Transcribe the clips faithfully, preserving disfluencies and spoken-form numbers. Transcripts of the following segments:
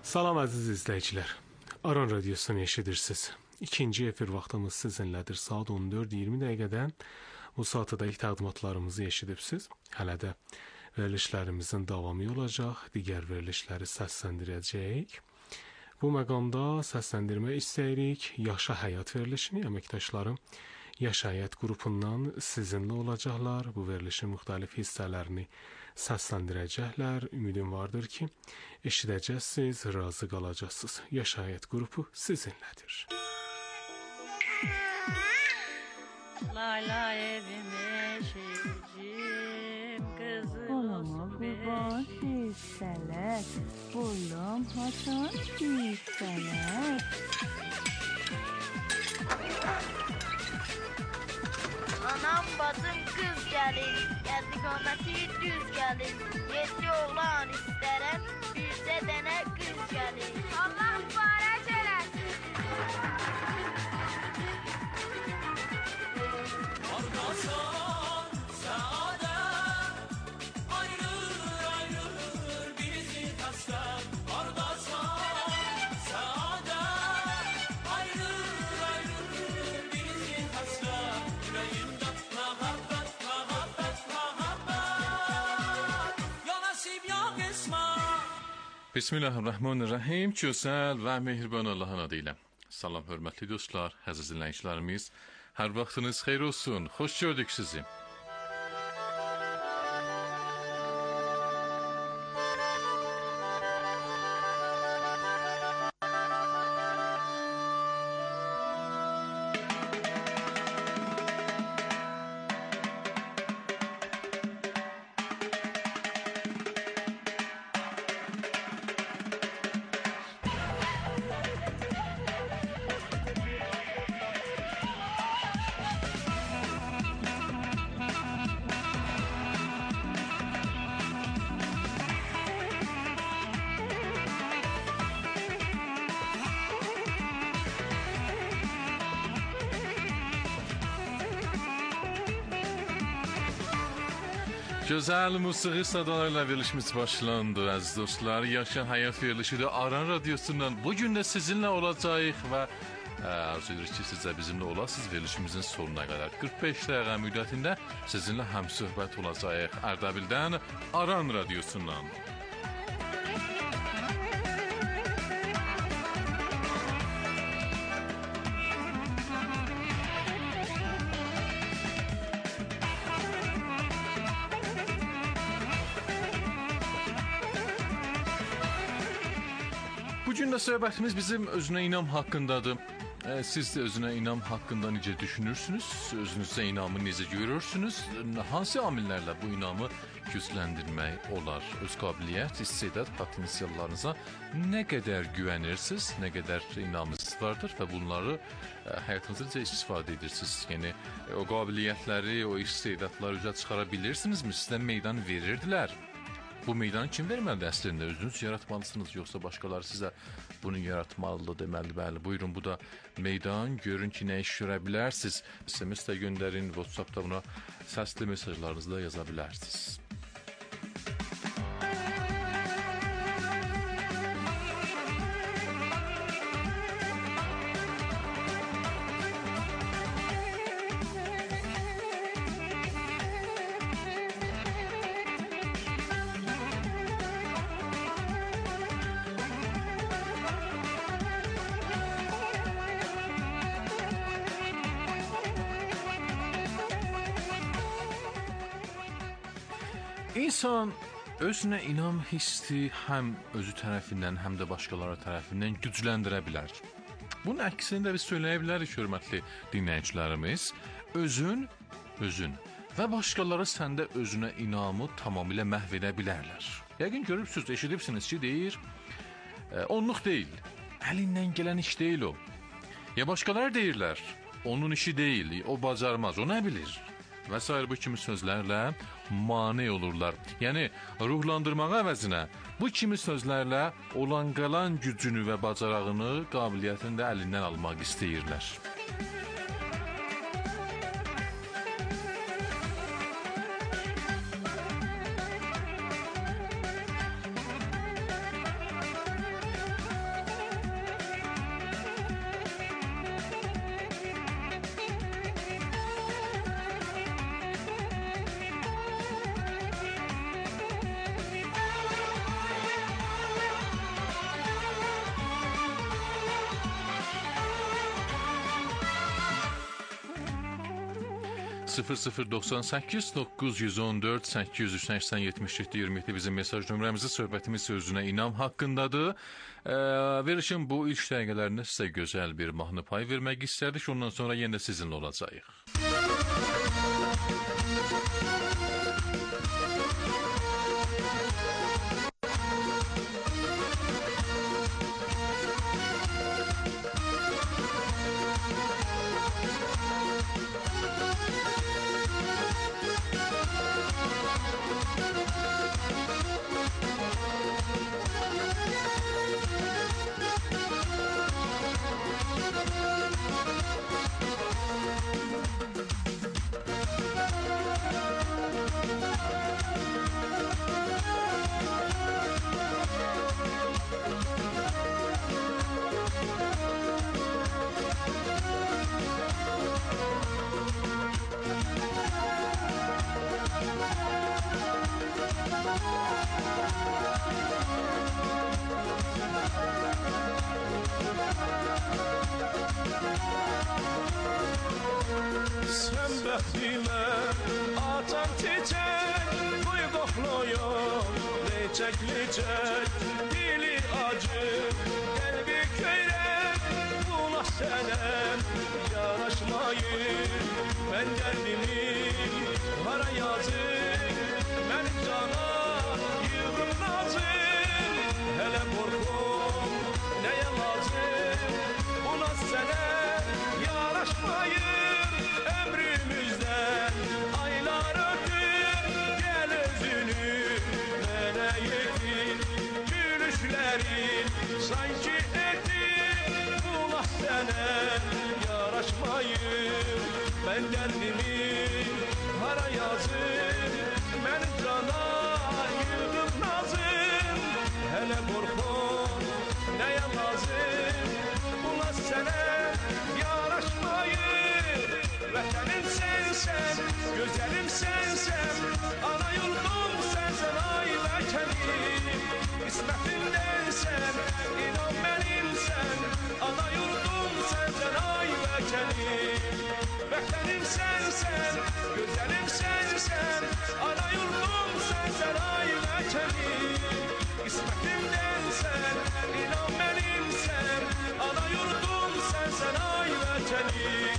Salam əziz izləyicilər. Aran Radiosunu eşidirsiniz. İkinci efir vaxtımız sizinlədir. Saat on dörd iyirmi dəqiqədən bu saatda ilk təqdimatlarımızı eşidibsiz. Hələ də verilişlərimizin davamı olacaq. Digər verilişləri səsləndirəcəyik. Bu məqamda səsləndirmək istəyirik Yaşa Həyat verilişini. Əməkdaşlarım Yaşa Həyat qrupundan sizinlə olacaqlar. Bu verilişin müxtəlif hissələrini səsləndirəcəklər. Ümidim vardır ki, eşidəcəksiniz, razı qalacaqsınız. Yaşa Həyat qrupu sizinlədir. Lay lay evime şehircim kızım Olama kurban çiğseler, bulam Hasan çiğseler. Anam bacım kız gelin, geldi qamati düz gelin. Yedi oğlan isterem, bircə dənə kız gelin. Allah mübarək eləsin. Ardasan, saadet, ayrılır ayrılır bizi taşlar. Ardasan, saadet, ayrılır ayrılır bizi taşlar. Yüreğimde muhabbet, muhabbet, muhabbet. Ya nasip ya kısmet. Bismillahirrahmanirrahim. Gözəl və mehriban Allahın adıyla. Salam hörmətli dostlar, əziz dinləyicilərimiz. Hər vaxtınız xeyir olsun. Xoş gördük sizi. Gözəl musiqi sədalarıyla verilişimiz başlandı, əziz dostlar. Yaşa Həyat verilişi də Aran Radiosundan bugün də sizinlə olacağıq və ə, arzu edirik ki, siz də bizimlə olasınız. Verilişimizin sonuna qədər qırx beş dəqiqə müddətində sizinlə həmsöhbət olacağıq. Ərdəbildən Aran Radiosundan. Bugün də söhbətimiz bizim özünə inam haqqındadır. E, siz də özünə inam haqqında necə düşünürsünüz? Özünüzə inamı necə görürsünüz? Hansı amillərlə bu inamı gücləndirmək olar? Öz qabiliyyət, istedad, potensiallarınıza nə qədər güvənirsiniz, nə qədər inamınız vardır və bunları e, həyatınızda necə istifadə edirsiniz? Yəni e, o qabiliyyətləri, o istedadları üzə çıxara bilirsinizmi? Sizə meydan verirdilər. Bu meydanı kim verməlidir əslində? Özünüz yaratmalısınız, yoxsa başqaları sizə bunu yaratmalıdır deməli, bəli. Buyurun, bu da meydan. Görün ki, nə iş görə bilərsiniz. S M S də göndərin, WhatsApp-da buna səsli mesajlarınızı da yaza bilərsiniz. İnsan özünə inam hissi həm özü tərəfindən, həm də başqaları tərəfindən gücləndirə bilər. Bunun əksini də biz söyləyə bilərik, hörmətli dinləyicilərimiz. Özün, özün və başqaları səndə özünə inamı tamamilə məhv edə bilərlər. Yəqin görübsünüz, eşidibsiniz ki, deyir, e, onluq deyil, əlindən gələn iş deyil o. Ya başqaları deyirlər, onun işi deyil, o bacarmaz, o nə bilir? Və s. bu kimi sözlərlə mane olurlar. Yəni, ruhlandırmağa əvəzinə bu kimi sözlərlə olan qalan gücünü və bacarağını, qabiliyyətini də əlindən almaq istəyirlər. sıfır sıfır doksan səkkiz doqquz yüz on dörd səkkiz yüz səksən yetmiş yeddi iyirmi yeddi bizim mesaj nömrəmizi, söhbətimiz sözünə inam haqqındadır. Ee, verişin bu ilk dəqiqələrində sizə gözəl bir mahnı pay vermək istərdik. Ondan sonra yenə sizinlə olacağıq. Sen bəxtimə atan çiçək, qoy qoxloyum, lecək, lecək, dili acı, qəlbi köyrək, buna sənəm yaraşmayır. Mən qəlbimi hara yazır, mənim cana yığım nazım, hələ qorxum, nəyə lazım, buna sənəm yaraşmayır. Ömrümüzden aylar ötür, gel özünü mənə yetir. Gülüşlerin sanki etir, buna sənə yaraşmayır. Ben dərdimi hara yazır, mənim cana yığım nazım, hələ qorxum, nəyə lazım, buna sənə yaraşmayır. Vətənim sensen, gözəlim sensen, ana yurdum sensen, ay vətənim. İsmətimdənsən, inan mənimsən, ana yurdum sensen, ay vətənim. Vətənim sensen, gözəlim sensen, ana yurdum sensen, ay vətənim. İsmətimdənsən, inan mənimsən, ana yurdum sensen, ay vətənim.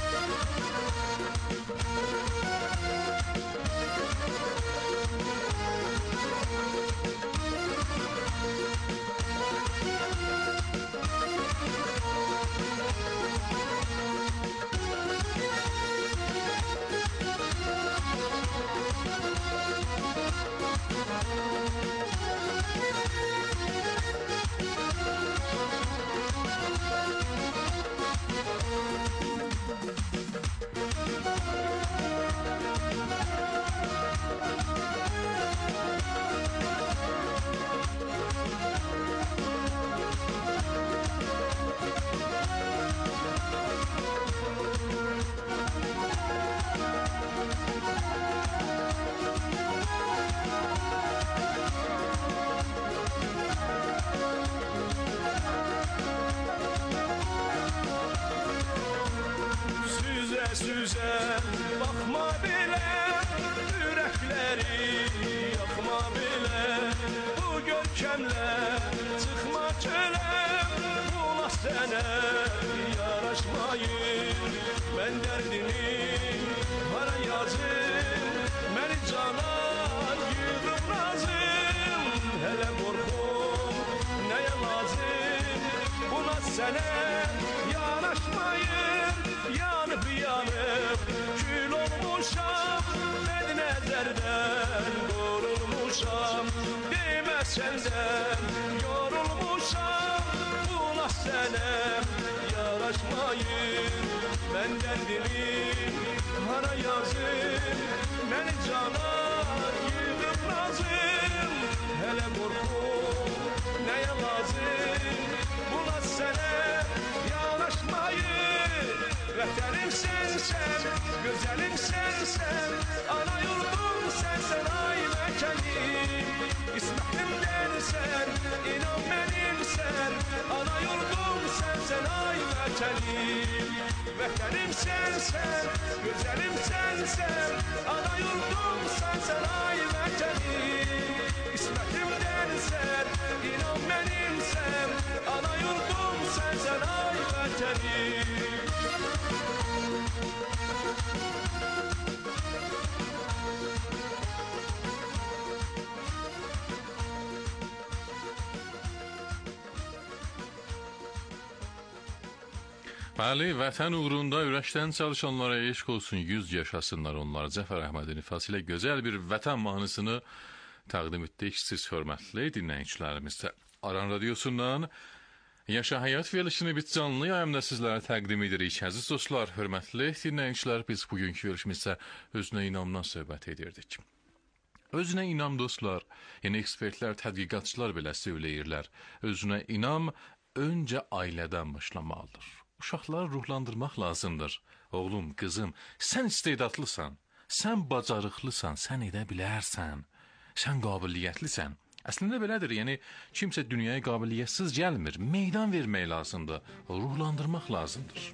Süze bakma bile, yürekleri yakma bile. Bu görkemle çıkma çöle, buna sene yaraşmayır. Ben derdimi hara yazım, beni cana yığım lazım. Hele korkum neye lazım, buna sene yaraşmayır. Yanıp yanıp kül olmuşam, ben nezerden yorulmuşam. Deme senden yorulmuşam, buna senem yaraşmayır. Ben derdilim hara yazım, beni cana yığım lazım. Hele korkum neye lazım, buna senem yaraşmayır. Vətənim sensen, gözəlim sensen, ana yurdum sensen, ay vətənim. İsmətimdənsən, inan mənimsən, sensen, ana yurdum sensen ay vətənim. Vətənim sensen, gözəlim sensen, ana yurdum sensen ay vətənim. İsmətimdənsən, inan mənimsən, ana yurdum sensen ay vətənim. Bəli, vətən uğrunda ürəkdən çalışanlara eşq olsun, yüz yaşasınlar onlar. Cəfər Əhmədin ifası ilə gözəl bir vətən mahnısını təqdim etdik siz hörmətli dinləyicilərimizdə. Aran Radiosundan Yaşa Həyat verilişini biz canlı yayımda sizlərə təqdim edirik. Əziz dostlar, hörmətli dinləyicilər, biz bugünkü verilişimizdə özünə inamdan söhbət edirdik. Özünə inam dostlar, yəni ekspertlər, tədqiqatçılar belə söyləyirlər. Özünə inam öncə ailədən başlamalıdır. Uşaqları ruhlandırmaq lazımdır. Oğlum, qızım, sən istedadlısan, sən bacarıqlısan, sən edə bilərsən, sən qabiliyyətlisən. Əslində belədir, yəni kimsə dünyaya qabiliyyətsiz gəlmir, meydan vermək lazımdır, ruhlandırmaq lazımdır.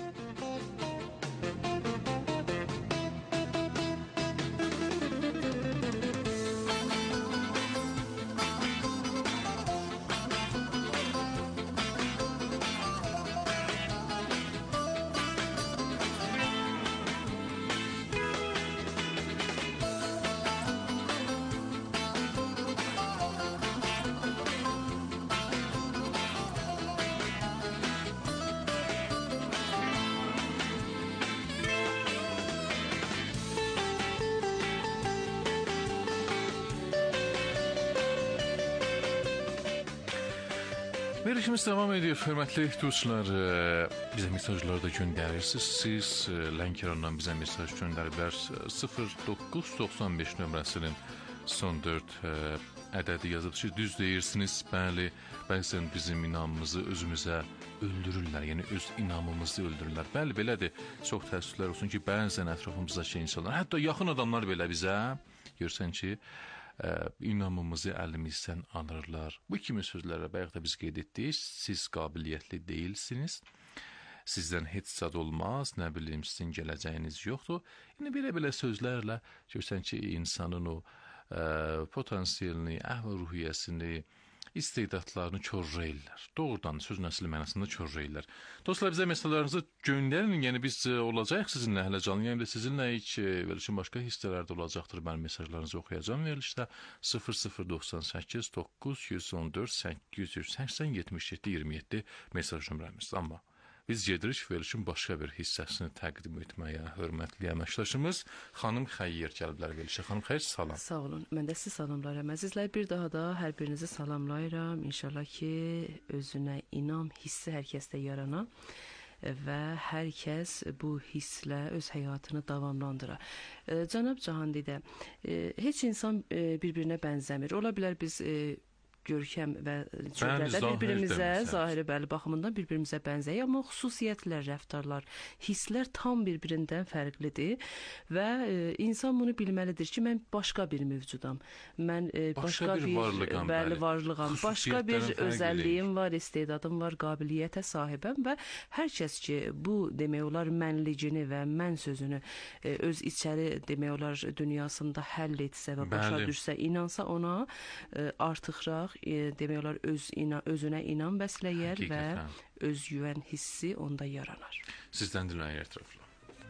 Verilişimiz devam ediyor. Hörmətli dostlar, bizə mesajlar da göndərirsiniz. Siz Lənkərandan bizə mesaj göndəriblər. sıfır doqquz doxsan beş nömrəsinin son dörd ədədi yazıb ki, düz deyirsiniz. Bəli, bəzən bizim inamımızı özümüzə öldürürlər, yəni öz inamımızı öldürürlər. Bəli, belədir. Çox təəssüflər olsun ki, bəzən ətrafımızdakı insanlar, hətta yaxın adamlar belə bizə görsən ki, inamımızı əlimizdən alırlar. Bu kimi sözlərə bayaq da biz qeyd etdik. Siz qabiliyyətli deyilsiniz. Sizdən heç zad olmaz. Nə bilim, sizin gələcəyiniz yoxdur. Yəni belə-belə sözlərlə görsən ki, insanın o ə, potansiyelini, əhval-ruhiyyəsini, istedadlarını körrəyirlər. Doğrudan sözün əsli mənasında körrəyirlər. Dostlar, bizə mesajlarınızı göndərin. Yəni biz olacaq sizinlə hələ canlı yayımda, sizinlə ilk verilişin başqa hissələrdə olacaqdır. Mən mesajlarınızı oxuyacağım verilişdə. sıfır sıfır doxsan səkkiz doqquz yüz on dörd səkkiz yüz səksən yetmiş yeddi iyirmi yeddi mesaj nömrəmiz. Amma biz gedirik verilişin başqa bir hissəsini təqdim etməyə. Hörmətli əməkdaşımız xanım Xəyyər gəliblər verilişə. Xanım Xəyyər, salam. Sağ olun. Mən də sizi salamlayıram. Əzizlər, bir daha da hər birinizi salamlayıram. İnşallah ki, özünə inam hissi hər kəsdə yarana və hər kəs bu hisslə öz həyatını davamlandıra. E, Cənab Cahandidə, e, heç insan e, bir-birinə bənzəmir. Ola bilər biz e, görkəm və cürətlə bir-birimizə, zahiri bəli baxımından bir-birimizə bənzəyir, amma xüsusiyyətlər, rəftarlar, hisslər tam bir-birindən fərqlidir və e, insan bunu bilməlidir ki, mən başqa bir mövcudam. Mən e, başqa, başqa bir, bir varlığam, bəli, varlığam, başqa bir özəlliyim var, istedadım var, qabiliyyətə sahibəm və hər kəs ki, bu demək olar mənlicini və mən sözünü e, öz içəri demək olar dünyasında həll etsə və başa bəli. düşsə, inansa ona e, artıqraq E, demək olar öz ina, özünə inam bəsləyər və öz güvən hissi onda yaranar. Sizdən dinləyək ətraflı.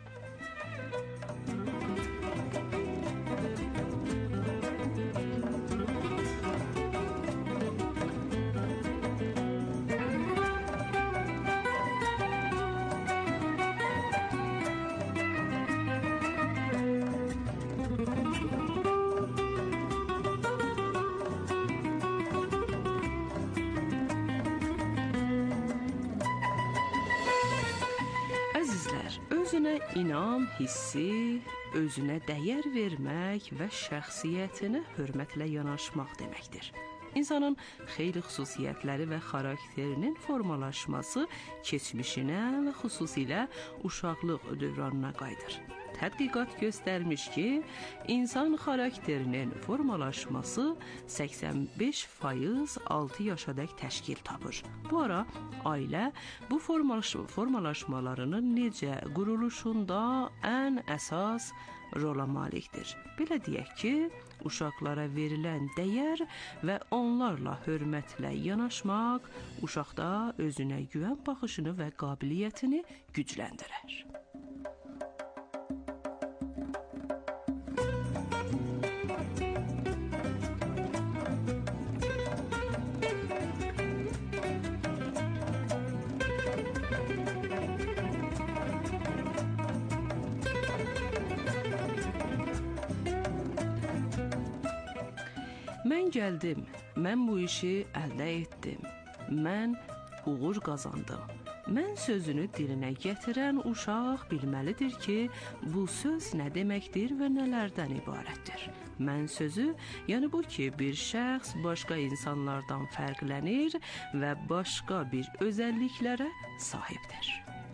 Özünə inam hissi, özünə dəyər vermək və şəxsiyyətinə hörmətlə yanaşmaq deməkdir. İnsanın xeyli xüsusiyyətləri və xarakterinin formalaşması keçmişinə və xüsusilə uşaqlıq dövranına qayıdır. tədqiqat göstərmiş ki, insan xarakterinin formalaşması səksən beş faiz altı yaşadək təşkil tapır. Bu ara ailə bu formalaş formalaşmalarının necə quruluşunda ən əsas rola malikdir. Belə deyək ki, uşaqlara verilən dəyər və onlarla hörmətlə yanaşmaq uşaqda özünə güvən baxışını və qabiliyyətini gücləndirər. Mən gəldim, mən bu işi əldə etdim, mən uğur qazandım. Mən sözünü dilinə gətirən uşaq bilməlidir ki, bu söz nə deməkdir və nələrdən ibarətdir. Mən sözü, yəni bu ki, bir şəxs başqa insanlardan fərqlənir və başqa bir özəlliklərə sahibdir.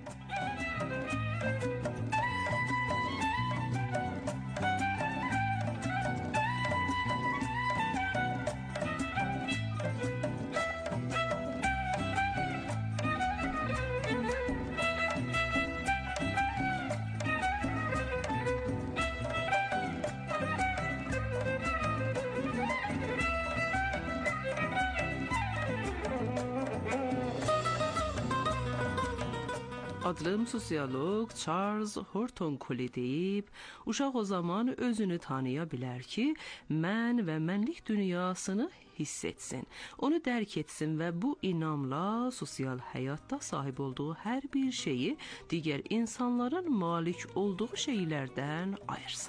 Adlım sosiolog Charles Horton Colley deyib, uşaq o zaman özünü tanıya bilər ki, mən və mənlik dünyasını hiss etsin, onu dərk etsin və bu inamla sosial həyatda sahib olduğu hər bir şeyi digər insanların malik olduğu şeylərdən ayırsın.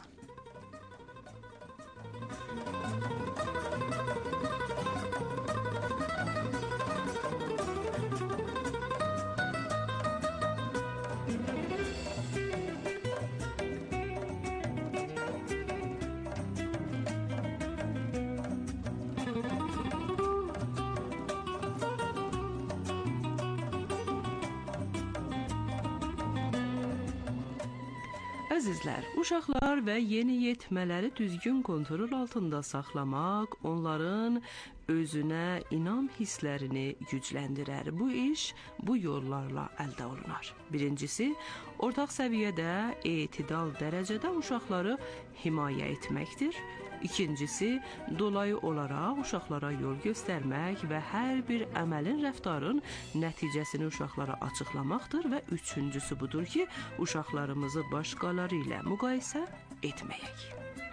Əzizlər, uşaqlar və yeniyetmələri düzgün kontrol altında saxlamaq, onların özünə inam hisslərini gücləndirər. Bu iş bu yollarla əldə olunar. Birincisi, ortaq səviyyədə etidal dərəcədə uşaqları himayə etməkdir. İkincisi, dolayı olaraq uşaqlara yol göstərmək və hər bir əməlin, rəftarın nəticəsini uşaqlara açıqlamaqdır və üçüncüsü budur ki, uşaqlarımızı başqaları ilə müqayisə etməyək.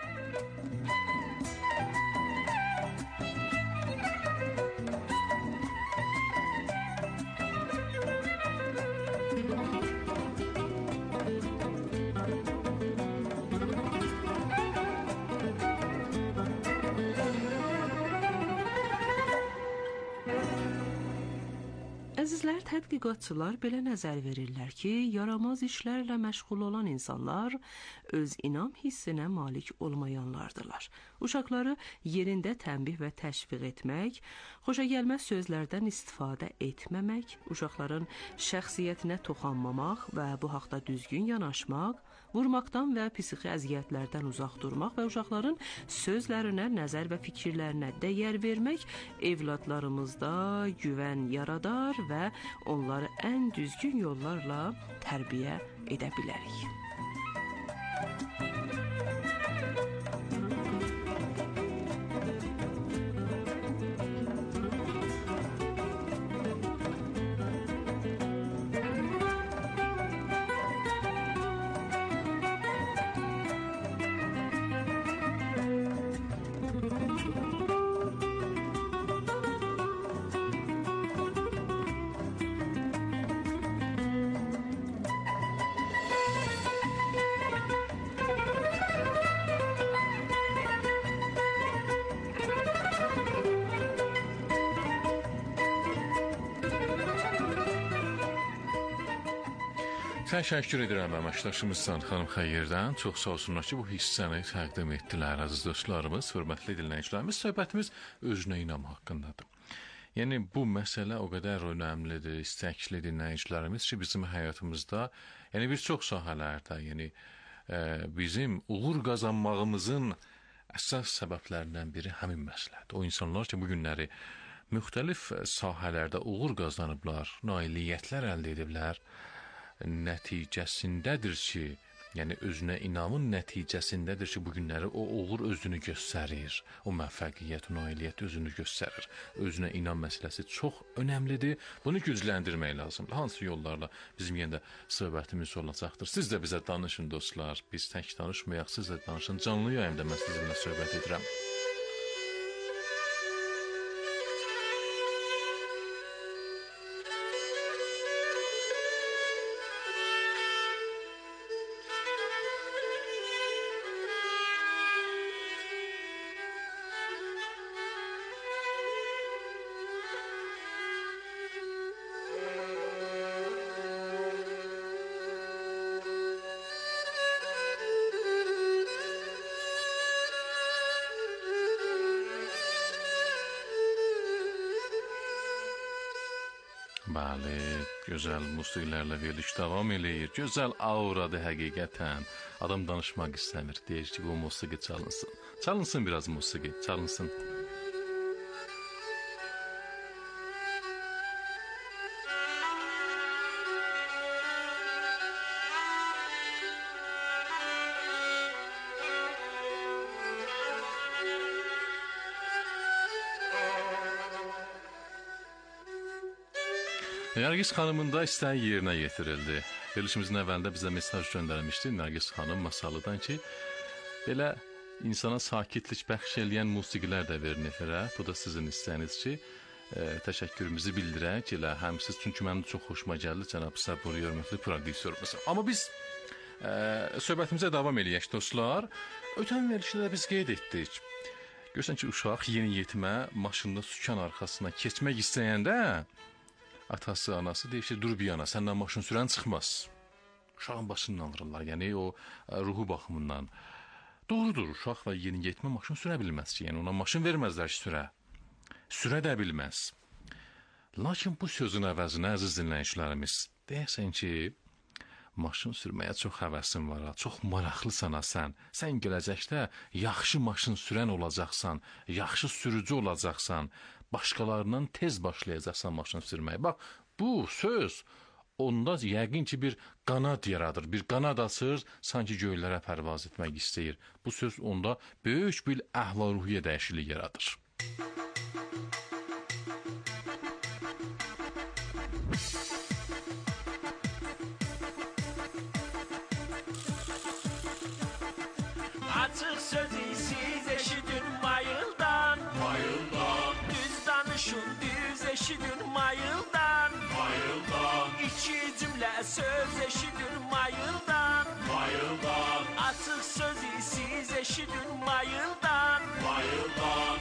Əzizlər, tədqiqatçılar belə nəzər verirlər ki, yaramaz işlərlə məşğul olan insanlar öz inam hissinə malik olmayanlardılar. Uşaqları yerində tənbih və təşviq etmək, xoşagəlməz sözlərdən istifadə etməmək, uşaqların şəxsiyyətinə toxunmamaq və bu haqda düzgün yanaşmaq, vurmaqdan və psixi əziyyətlərdən uzaq durmaq və uşaqların sözlərinə, nəzər və fikirlərinə dəyər vermək evladlarımızda güvən yaradar və onları ən düzgün yollarla tərbiyə edə bilərik. Təşəkkür edirəm əməkdaşımızdan xanım Xəyyirdən. Çox sağ olsunlar ki, bu hissəni təqdim etdilər əziz dostlarımız, hörmətli dinləyicilərimiz. Söhbətimiz özünə inam haqqındadır. Yəni bu məsələ o qədər önəmlidir, istəkli dinləyicilərimiz ki, bizim həyatımızda, yəni bir çox sahələrdə, yəni e, bizim uğur qazanmağımızın əsas səbəblərindən biri həmin məsləhət. O insanlar ki, bu günləri müxtəlif sahələrdə uğur qazanıblar, nailiyyətlər əldə ediblər, nəticəsindədir ki, yəni özünə inamın nəticəsindədir ki, bu günləri o uğur özünü göstərir, o müvəffəqiyyət, o nailiyyət özünü göstərir. Özünə inam məsələsi çox önəmlidir. Bunu gücləndirmək lazımdır. Hansı yollarla bizim yenə də söhbətimiz olacaqdır. Siz də bizə danışın dostlar. Biz tək danışmayaq, siz də danışın. Canlı yayımda mən sizinlə söhbət edirəm. Bəli, gözəl musiqilərlə veriliş davam eləyir. Gözəl auradır həqiqətən. Adam danışmaq istəmir. Deyir ki, bu musiqi çalınsın. Çalınsın biraz musiqi, çalınsın. Nərgiz xanımın da istəyi yerinə yetirildi. Verilişimizin əvvəlində bizə mesaj göndərmişdi Nərgiz xanım Masalıdan ki, belə insana sakitlik bəxş eləyən musiqilər də verin efirə. Bu da sizin istəyiniz ki, e, təşəkkürümüzü bildirək. Elə həm siz, çünki mənim çox xoşuma gəldi cənab Səburi hörmətli prodüserimiz. Amma biz e, söhbətimizə davam eləyək dostlar. Ötən verilişdə biz qeyd etdik. Görürsən ki, uşaq yeni yetimə maşında sükan arxasına keçmək istəyəndə atası, anası deyir ki, dur bir yana, səndən maşın sürən çıxmaz. Uşağın başından alırlar, yəni o ruhu baxımından. Doğrudur, uşaq və yeni yetimə maşın sürə bilməz ki, yəni ona maşın verməzlər ki, sürə. Sürə də bilməz. Lakin bu sözün əvəzinə, əziz dinləyicilərimiz, deyəsən ki, maşın sürməyə çox həvəsin var, çox maraqlısan sən. Sən gələcəkdə yaxşı maşın sürən olacaqsan, yaxşı sürücü olacaqsan, başqalarından tez başlayacaqsan maşın sürməyə. Bax, bu söz onda yəqin ki, bir qanad yaradır, bir qanad açır, sanki göylərə pərvaz etmək istəyir. Bu söz onda böyük bir əhval-ruhiyyə dəyişikliyi yaradır. Açıq sözü siz eşidin mayıldan, mayıldan. Düz danışın, düz eşidin mayıldan, mayıldan. İki cümlə söz eşidin mayıldan, mayıldan. Açıq sözü siz eşidin mayıldan, mayıldan.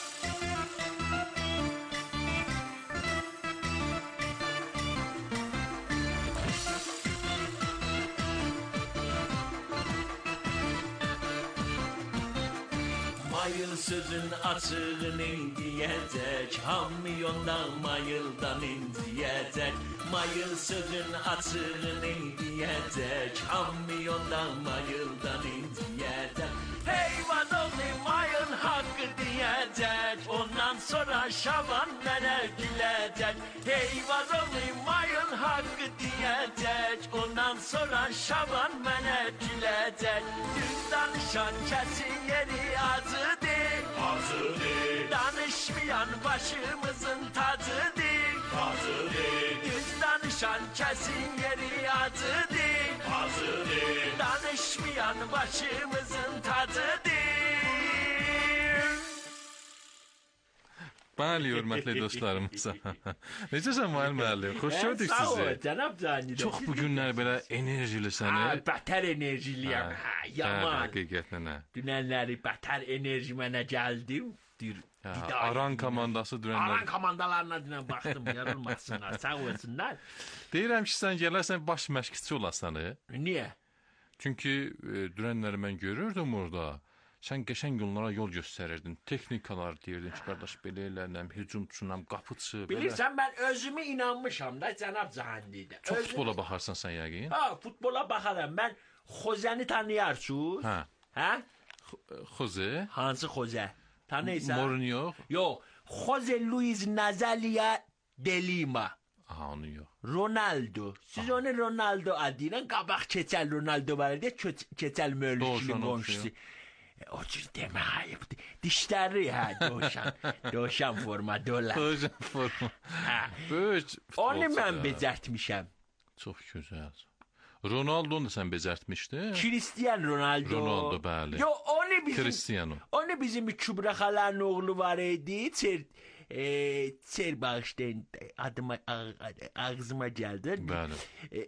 Mayıl sözün açığını diyecek, hamyondan mayıldan indiyecek. Mayıl sözün açığını diyecek, hamyondan mayıldan indiyecek. Hey vazoğlu mayıl hakkı diyecek, ondan sonra şaban mənə gülecek. Hey vazoğlu mayıl hakkı diyecek, ondan sonra şaban mənə gülecek. Düz danışan kesin yeri acıdır, acıdır. Danışmayan başımızın tacıdır, tacıdır. Düz danışan kesin yeri acıdır, acıdır. Danışmayan başımızın tacıdır. Bəli, hörmətli dostlarımız. Necəsən Mahir müəllim? Xoş gördük sizi. Sağ ol, cənab Cani. Çox bu günlər belə enerjili səni. Ha, bətər enerjiliyəm. Ha, yaman. Həqiqətən nə? Dünənləri bətər enerji mənə gəldim. Dir, Aran komandası dünənlər. Aran komandalarına dünən baxdım, yarılmasınlar, sağ olsunlar. Deyirəm ki, sən gələrsən baş məşqçi olasan. Niyə? Çünki e, dünənləri mən görürdüm orada. Sən qəşəng onlara yol göstərirdin, texnikalar deyirdin ki, qardaş, belə elənəm, hücumçunam, qapıçı, belə. Bilirsən, mən özümü inanmışam da, cənab Cahandidə. Çox futbola baxarsan sən yəqin. Ha, futbola baxaram. Mən Xozəni tanıyarsınız? Hə. Hə? Xoze, Hansı Xozə? Tanıyırsan? Mourinho. Yox, Xozə Luis Nazalia de Lima. Aha, onu yox. Ronaldo. Siz onu Ronaldo adıyla qabaq keçəl Ronaldo var idi, keçəl Mölüşünün Doğuşan qonşusu. E, o cür demə ayıbdır. Dişləri hə, doğuşan. Doğuşan forma, dolar. Doğuşan forma. Hə. Böyük Onu futbolçu mən da. becərtmişəm. Çox gözəl. Ronaldo'nu da sən becərtmişdin? Cristiano Ronaldo. Ronaldo, bəli. Yo, onu bizim... Cristiano. Onu bizim Kübra xalanın oğlu var idi. Çer... E, çer bağışlayın. Adıma, ağzıma geldi. Bəli. E,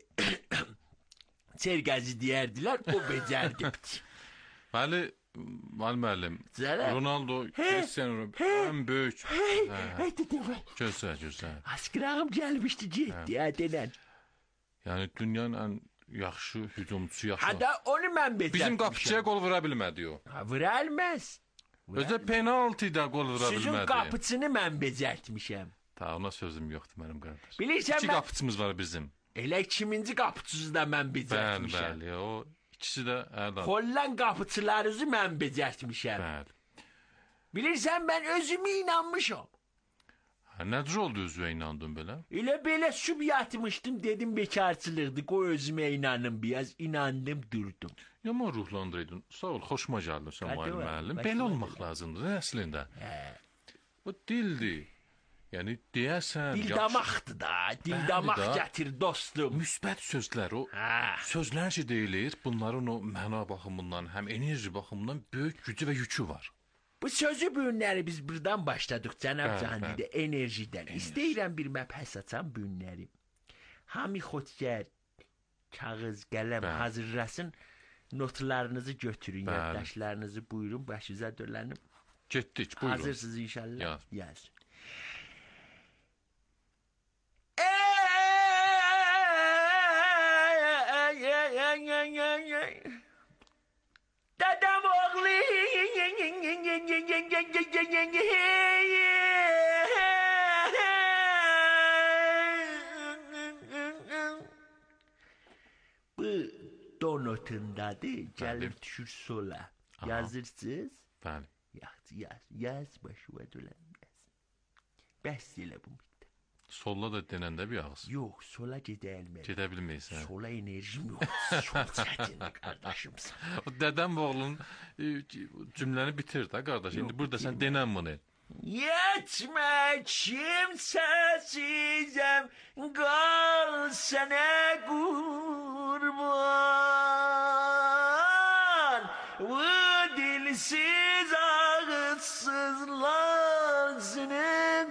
çer qəzi deyərdilər. O becərdi. Bəli, Məlim müəllim. Zərə. Ronaldo, He, Cristiano he, ən böyük. Hey, Hə, hey dedim. Gözəl, gözəl. Askırağım gelmişti ciddi. Ha, denən. Yəni dünyanın ən yaxşı hücumçusu yaxşı. Hatta onu mən becərmişəm. Bizim qapıçıya qol vura bilmədi o. Ha, vura bilməz. Özə penaltidə qol vura Sizin bilmədi. qapıçını mən becərtmişəm. Ta ona sözüm yoxdur mənim qardaş. Bilirsən İki mən... qapıçımız var bizim. Elə ikinci qapıçısı da mən Bəli, becərmişəm. bəli. O ikisi də ərdan. Holland qapıçılarınızı mən becərmişəm. Bəli. Bilirsən mən özümü inanmışam. Hə, necə oldu özünə inandın belə? Elə belə süb yatmışdım dedim bekarçılıqdı. Qoy özümə inanım biraz. İnandım durdum. Yaman ruhlandırıydın. Sağ ol, xoşuma gəldin sən Hadi müəllim var, müəllim. başına Belə olmaq gəl. lazımdır əslində. Hə. Bu dildir. Yəni deyəsən Dil yaxşı- damaqdır da. Dil Bəli damaq da. gətir dostum. müsbət sözlər o. Hə. Sözlər ki deyilir, bunların o məna baxımından, həm enerji baxımından böyük gücü və yükü var. Bu sözü bu günləri biz buradan başladıq cənab Bəli, Candidə enerjidən. İstəyirəm bir məbhəs açam bu günləri. Hami xodgər kağız, qələm Bəli. hazırlasın. Notlarınızı götürün, Bəli. yaddaşlarınızı buyurun, başınıza dönlənin. Getdik, buyurun. Hazırsınız inşallah. Yaz. Yaz. Dedem oğlu bu do notundadır, gelir düşür sola. Aha. Yazırsınız. Bəli. Yaz, yaz, yaz başıma dönem yaz. Bəs elə bu miktar. Solla da denəndə bir ağız. Yox, sola gedəlmə. Gedə bilməyəsən. Sola enerjim yox. Çox çətindir qardaşımsan. O dədəm və oğlun e, cümləni bitir də qardaş. İndi burada sən denən bunu. Yetme kimsesizem, kal sana kurban. Bu dilsiz ağızsızlar sana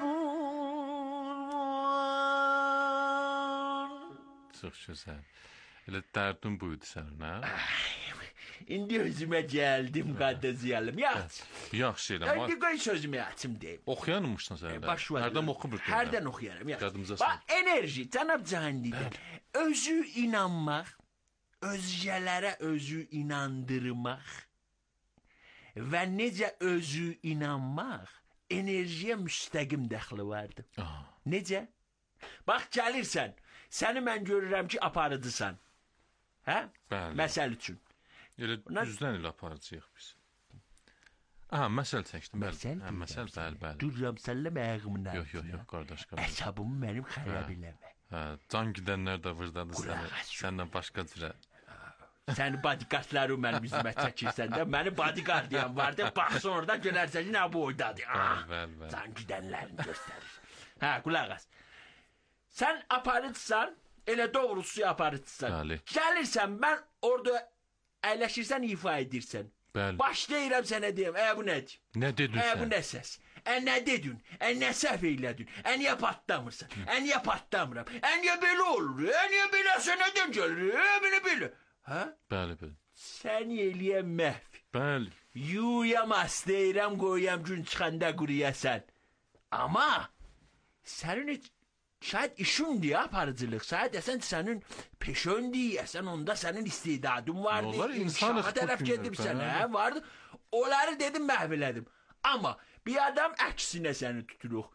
kurban. Çox gözəl. Elə dərdin buydu sənin, hə? İndi özüme geldim qaddaziyalım. Yaz. Yaxşı elə. İndi qoy sözümü açım deyim. Oxuyanmışsan sən də. Baş var. Hərdən oxumurdun. Hərdən oxuyaram. Ya. Yadımıza Bax, sal. enerji, cənab Cahangir. Özü inanmaq, özgələrə özü inandırmaq və necə özü inanmaq enerjiyə müstəqim dəxli vardır. Aha. Necə? Bax, gəlirsən, səni mən görürəm ki, aparıcısan. Hə? Bəli. Məsəl üçün. Elə Bunlar- düzdən elə aparacağıq biz. Aha, məsəl çəkdim. Bəli. Məsəl Hə, məsəl, bəli, bəli. Dururam sənlə ayağımın Yox, yox, yox, qardaş, qardaş. Əsabımı mənim xərab eləmə. Hə, can gidənlər də vırdadı Qulaq səni. as. Səndən başqa cürə. Sən bodyguardları mənim üzümə çəkirsən də, məni bodyguardiyan vardı. Bax sonra görərsən ki, nə bu oydadır. Ah, Bəli, bəli, bəli. can gidənlərini göstərir. Hə, qulaq as. Sən aparıcısan, elə doğrusu aparıcısan. Bəli. Gəlirsən, mən orada əyləşirsən, ifa edirsən. Bəli. Başlayıram sənə deyim, ə bu nədir? Nə dedin Ə bu sən? nə səs? Ə nə dedin? Ə nə səhv eylədin? Ə niyə patlamırsan? Ə niyə patlamıram? Ə niyə belə olur? Ə niyə belə sənədən gəlir? Ə belə belə. Hə? Bəli, bəli. Sən eləyəm məhv. Bəli. Yuyam astayıram qoyam gün çıxanda quruyasan. Amma sənin heç şayad işindir aparıcılıq. Şayad əsən sənin peşöndir, əsən onda sənin istedadın vardı. Onlar insanıq İnkişafa tərəf bu günlər, gedibsən, bəli. hə, vardı. Onları dedim məhv elədim. Amma bir adam əksinə səni tuturuq.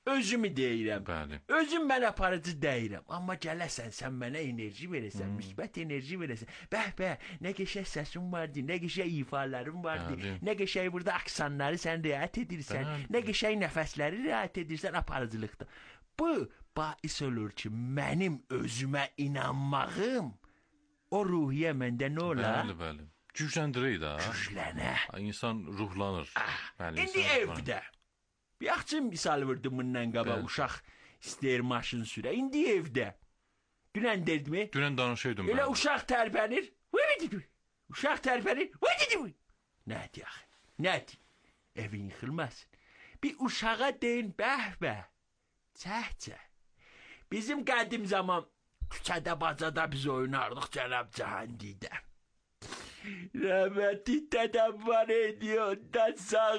özümü deyirəm. Bəli. Özüm mən aparıcı deyirəm. Amma gələsən, sən mənə enerji verəsən, müsbət enerji verəsən. Bəh, bəh, nə qəşəng səsin vardı, nə qəşəng ifalərin vardı, Bəli. nə qəşəng burada aksanları sən riayət edirsən, Bəli. nə qəşəng nəfəsləri riayət edirsən aparıcılıqda. Bu bais olur ki, mənim özümə inanmağım o ruhiyyə məndə nə olar? Bəli, bəli. Gücləndirir də. Güclənə. İnsan ruhlanır. Bəli. İndi insan ruhlanır. evdə. Bir yaxşı misal verdim bundan qabaq, Bəli. uşaq istəyir maşın sürə. İndi evdə. Dünən dedimi? Dünən danışıyordum Elə ben. uşaq tərpənir. Uşaq tərpənir. Nədir axı? Nədir? Evin yıxılmasın. Bir uşağa deyin, bəh bəh. Çəh-çəh. Bizim qədim zaman küçədə, bacada biz oynardıq Cənab Cahandidə. Rəhmətli dədəm var idi, ondan sağ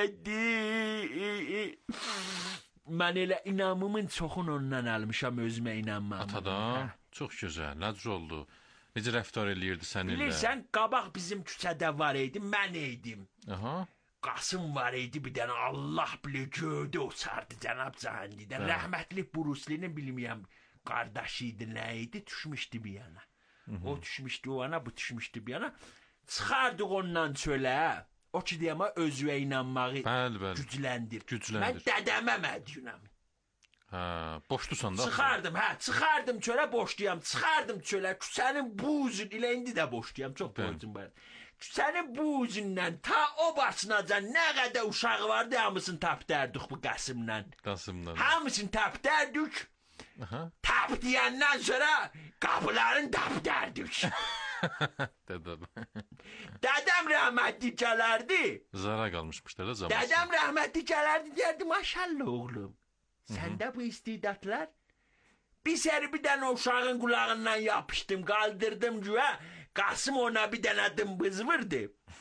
idi. Mən elə inamımın çoxunu ondan almışam, özümə inanmam. Atadan çox gözəl. Necə oldu? Necə rəftar eləyirdi səninlə? Bilirsən, qabaq bizim küçədə var idi, mən idim. Aha. Qasım var idi, bir dənə Allah bilir göydə uçardı Cənab Cahandidən. Hə. Rəhmətli Bruslinin bilməyəm, qardaşı idi, nə idi, düşmüşdü bir yana. O düşmüşdü o yana, bu düşmüşdü bir yana. Çıxardıq ondan çölə. O ki deyəmə özüyə inanmağı Bəli, bəli. gücləndir. Gücləndir. Mən dədəmə mədyunam. Hə, boşdusan da. Çıxardım, hə, çıxardım çölə boşduyam. Çıxardım çölə, küçənin bu uzun, ilə indi də boşduyam, çox Bəli. borcum var. Küçənin bu uzundan ta o başınacan nə qədər uşağı vardı, hamısını tapdərdik bu Qasımla. Qasımdan. Hamısını tapdərdik. Aha. Tap deyəndən sonra qapıların tapdərdik. Dədəm. Dədəm rəhmətli gələrdi. Zara qalmışmışlar da zaman. Dədəm rəhmətli gələrdi, deyərdi, maşallah oğlum. Səndə bu istedadlar. Bir seri bir dənə uşağın qulağından yapışdım, qaldırdım güya. Qasım ona bir dənə dımbız vurdu.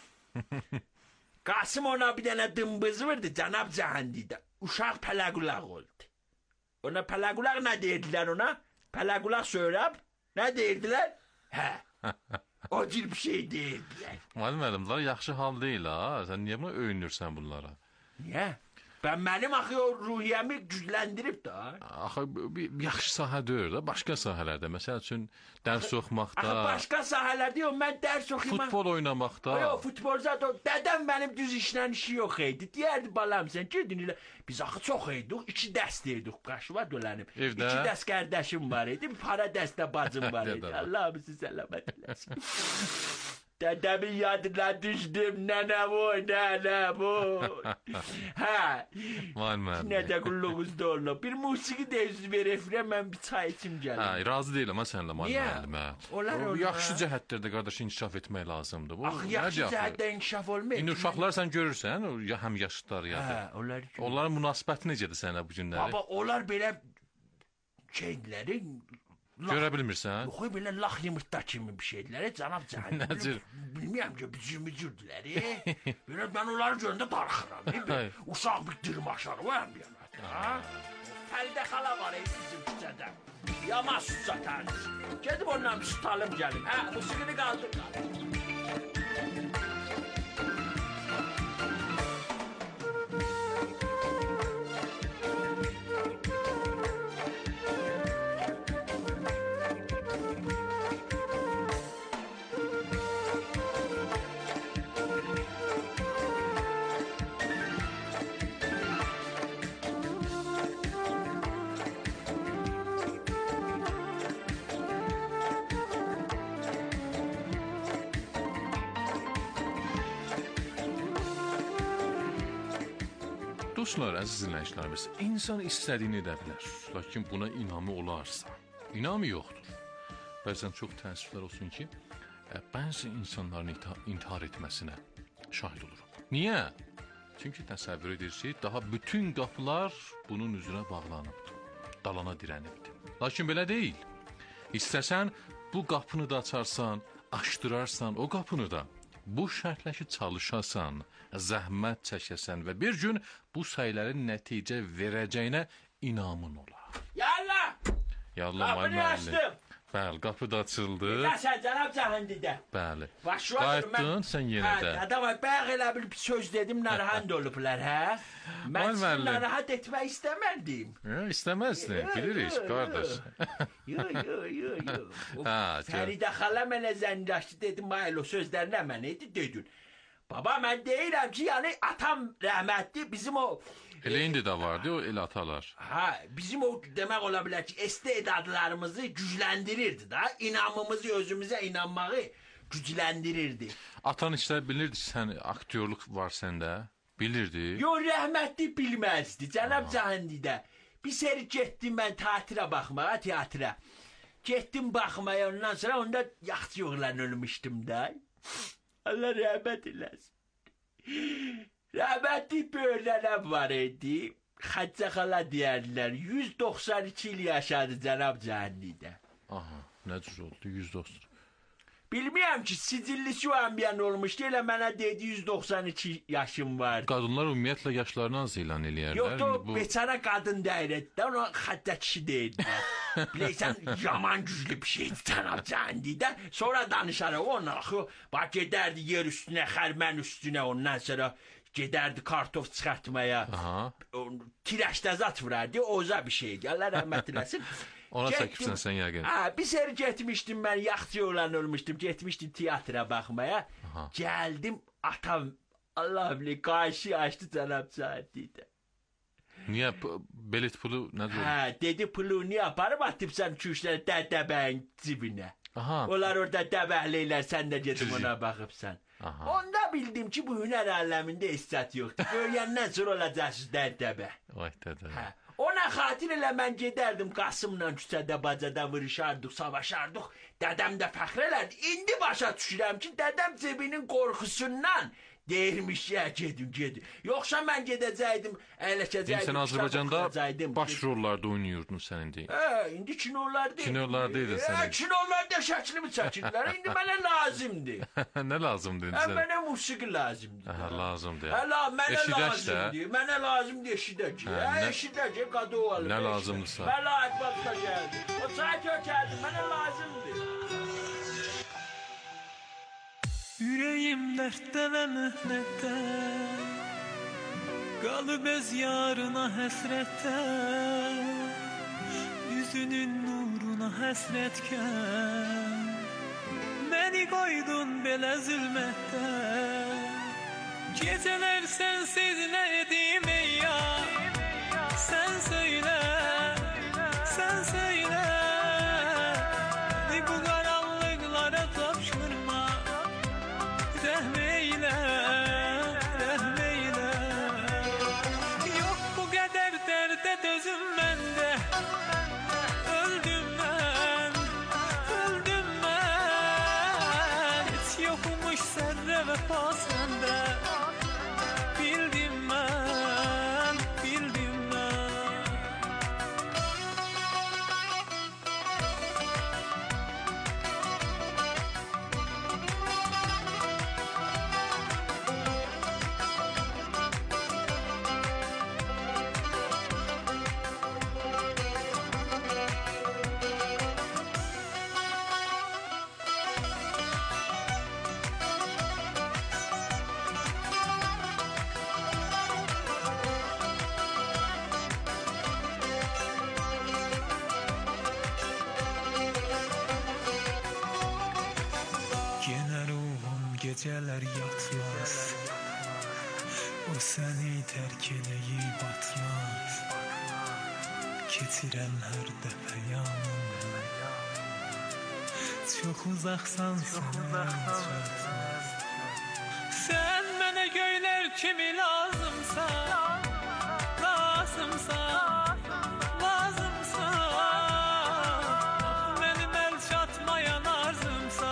Qasım ona bir dənə dımbız vurdu, Cənab Cahandidə. Uşaq pələqulaq oldu. Ona pələqulaq nə deyirdilər ona? Pələqulaq söyrəb, nə deyirdilər? Hə. O cür bir şey deyirdilər. Müəllim müəllimlər yaxşı hal deyil ha. Sən niyə buna öyünürsən bunlara? Niyə? Ben mənim axı o ruhiyyəmi gücləndirib da. Axı bir, bir yaxşı sahə deyil də, başqa sahələrdə. Məsəl üçün dərs oxumaqda, Axı başqa sahələrdə yox, mən dərs oxuyum. futbol oynamaqda. Yox, futbol zaten dədəm mənim düz işlə işi yox idi. Deyərdi balam sən girdin elə. Biz axı çox idik, iki dəst deyirdik qaşıva dönənim. Evdə? İki dəst qardaşım var idi, bir para dəstə bacım var idi. Dədəm. Allah bizi səlamet eləsin. Dədəmin yadına düşdüm, nənə bu, nənə bu. Hə. Vay müəllim. Nə də qulluğunuzda olub. Bir musiqi də üzü verəfrə, mən bir çay içim gəlim. Hə, razı deyiləm ha səninlə müəllim Niyə? müəllimə. Onlar O, olur, yaxşı hə? cəhətlərdə qardaş inkişaf etmək lazımdır. Bu Axı yaxşı nə cəhətdir? cəhətdə inkişaf olmayır. İndi uşaqlar sən görürsən, o ya həm yaşlılar ya da. Hə, onlar Onların münasibəti necədir sənə bu günləri? Baba, onlar belə şeyləri Görə bilmirsən? Yox, belə lax yumurta kimi bir şeyləri Cənab Cəhənnəm. Nə cür? Bilmirəm ki, bücür-mücürdülər. Belə mən onları görəndə darıxıram. e, Ay. Uşaq bir dırmaşar var bir yana. Fəridə xala var ey bizim küçədə. Yama süt satardı. Gedib ondan bir süt alım gəlim. Hə, musiqini qaldır. Dostlar, əziz dinləyicilərimiz, insan istədiyini edə bilər, lakin buna inamı olarsa, inamı yoxdur. Bəzən çox təəssüflər olsun ki, ə, bəzi insanların intihar, intihar etməsinə şahid olurum. Niyə? Çünki təsəvvür edir ki, daha bütün qapılar bunun üzrə bağlanıbdır, dalana dirənibdir. Lakin belə deyil. İstəsən, bu qapını da açarsan, açdırarsan o qapını da, bu şərtlə ki, çalışasan, zəhmət çəkəsən və bir gün bu səylərin nəticə verəcəyinə inamın olar. Yallah! Ya Allah, Qapını müəllim. açdım. Bəli, qapı da açıldı. Nəsə cənab Cəhandidə. Bəli. Başladım Qayıtdın sən yenə də. Hə, adama bəğ elə bir söz dedim, narahat olublar, hə? Mən Vay sizi müəllim. narahat etmək istəmədim. Hə, istəməzdin, bilirik, qardaş. Yo, yo, yo, yo. Ha, Fəridə xala mənə zəng açdı, dedim, Mayl, o sözlər nə mənə idi, dedin. Baba, mən deyirəm ki, yəni atam rəhmətli, bizim o... Elə indi də vardı, o elə atalar. Ha, bizim o demək ola bilər ki, istedadlarımızı gücləndirirdi da, inamımızı, özümüzə inanmağı gücləndirirdi. Atan işlər bilirdi, sən aktyorluq var səndə, bilirdi. Yo, rəhmətli bilməzdi, cənab Cəhandidə. Bir seri getdim mən teatra baxmağa, teatra. Getdim baxmaya, ondan sonra onda yaxşı yoğlan ölmüşdüm da. Allah rəhmət eləsin. Rəhmətli böyrənəm var idi. Xəccə xala deyərlər. yüz doxsan iki il yaşadı cənab Cəhandidə. Aha, nə cür oldu, yüz doxsan. Bilmirəm ki, sicillisi o əmbiyan olmuşdu, elə mənə dedi yüz doxsan iki yaşım vardı. Qadınlar ümumiyyətlə yaşlarını az ilan eləyərlər. Yox, o Bu... beçara qadın deyirdi, ona xəccə kişi deyirdi. Bilirsən, yaman güclü bir şeydi cənab Cəhandidə. Sonra danışarıq, ona axı, bax, gedərdi yer üstünə, xərmən üstünə, ondan sonra... Gedərdi kartof çıxartmaya, tirəşdəzat vurardı, oza bir şeydi, Allah rəhmət eləsin. Ona çəkibsən sən yəqin. Hə, bir seri getmişdim, mən yaxşı olan olmuşdum, getmişdim teatra baxmaya, aha. Gəldim, atam, Allah bilir, qarşı açdı cənab Cəhandidə. Niyə, bilet pulu nədir? Hə, dedi, pulu niyə aparıb atıbsan küşləri dəbəyin cibinə. Aha. Onlar orada dəbəhləylər, sən də gedib ona baxıbsan. Aha. Onda bildim ki, bu hünər aləmində istət yoxdur. Böyüyəndən sonra olacaqsınız dərdəbə. Vay dədə. Hə. Ona xatir elə mən gedərdim Qasımla küçədə, bacada vuruşardıq, savaşardıq. Dədəm də fəxr elədi. İndi başa düşürəm ki, dədəm cebinin qorxusundan deyirmiş ya, gedin, gedin. Yoxsa mən gedəcəydim, əyləşəcəydim. Sən Azərbaycanda baş rollarda oynuyordun sən indi. Hə, indi kinolarda. Kinolarda idin sən. Hə, kinolarda şəklimi çəkirlər. İndi mənə lazımdır. Nə lazımdır indi sən? Hə, mənə musiqi lazımdır. Hə, lazımdır. Hə, la, mənə lazımdır. Mənə lazımdır eşidək. Hə, eşidək, qadı olalım. Nə lazımdırsa. Mənə ətbaqda gəldi. O çay tökəldi, mənə lazımdır. Yüreğim dertte ve mühnette, kalıp öz yarına həsrətdə, yüzünün nuruna həsrətken, beni koydun belə zülmətdə. Geceler sensiz ne edeyim ey ya, sen söyle, sen söyle. Bu karanlıklara tapşırma, Rəhmeyle, rəhmeyle. Yok bu kadar derde dözüm bende. Öldüm ben, öldüm ben. Hiç yokmuş sende vefa sende. Bildim ben, bildim ben. Geceler yatmaz, o seni terk eleyip atmaz. Keçirəm hər dəfə yanımda, çox uzaqsan sənə çatmaz. Sən mənə göylər kimi lazımsa, lazımsa, lazımsa. Mənim əl çatmayan arzımsa,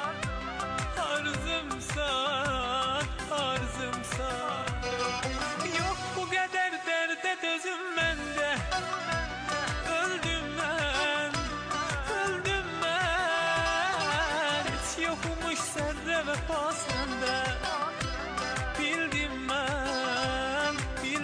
arzımsa, arzımsa. Yok bu kadar derde dözüm bende. Öldüm ben, öldüm ben. Hiç yokmuş sende vefa sende. Bildim ben, bildim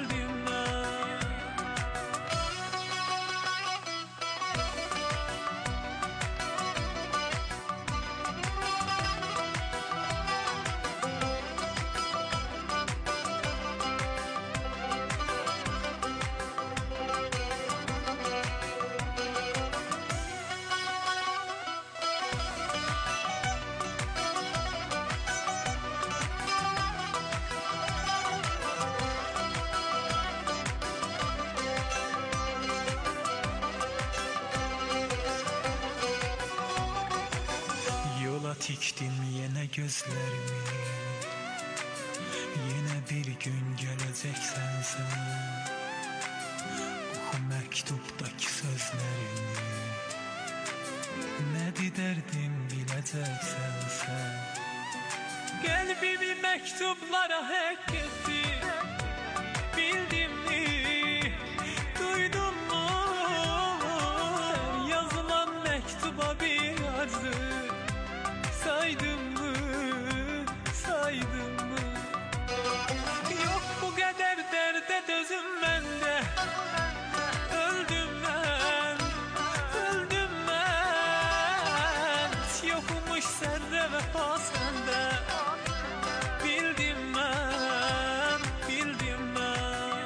gözlerimi. Yine bir gün geleceksen sen, oku mektuptaki sözlerimi. Nedir derdin bileceksen sen. Kalbimi mektuplara hak etti. Bildin mi? Duydun mu? Yazılan mektuba bir arzu. Saydın mı? Saydın mı? Yok bu kadar derde dözüm bende. Öldüm ben. Öldüm ben. Yokmuş sende vefa sende. Bildim ben. Bildim ben.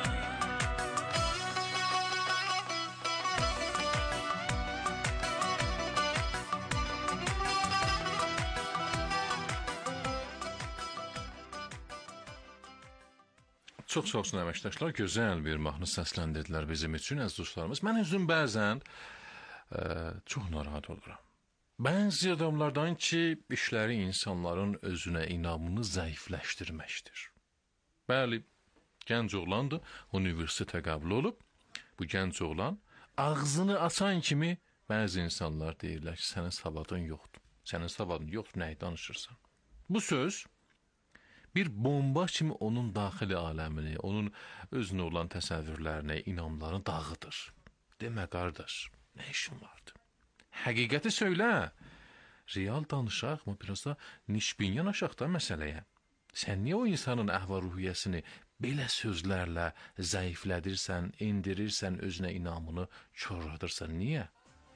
Çox sağ olsun əməkdaşlar. Gözəl bir mahnı səsləndirdilər bizim üçün əziz dostlarımız. Mən özüm bəzən ə, çox narahat oluram. Bəzi adamlardan ki, işləri insanların özünə inamını zəifləşdirməkdir. Bəli, gənc oğlandır, universitetə qəbul olub. Bu gənc oğlan ağzını açan kimi bəzi insanlar deyirlər ki, sənin savadın yoxdur. Sənin savadın yoxdur, nəyi danışırsan? Bu söz bir bomba kimi onun daxili aləmini, onun özünə olan təsəvvürlərini, inamlarını dağıdır. Demə qardaş, nə işin vardı? Həqiqəti söylə. Real danışaq mı? Biraz da nişbin yanaşaq da məsələyə. Sən niyə o insanın əhval-ruhiyyəsini belə sözlərlə zəiflədirsən, indirirsən, özünə inamını çorradırsan? Niyə?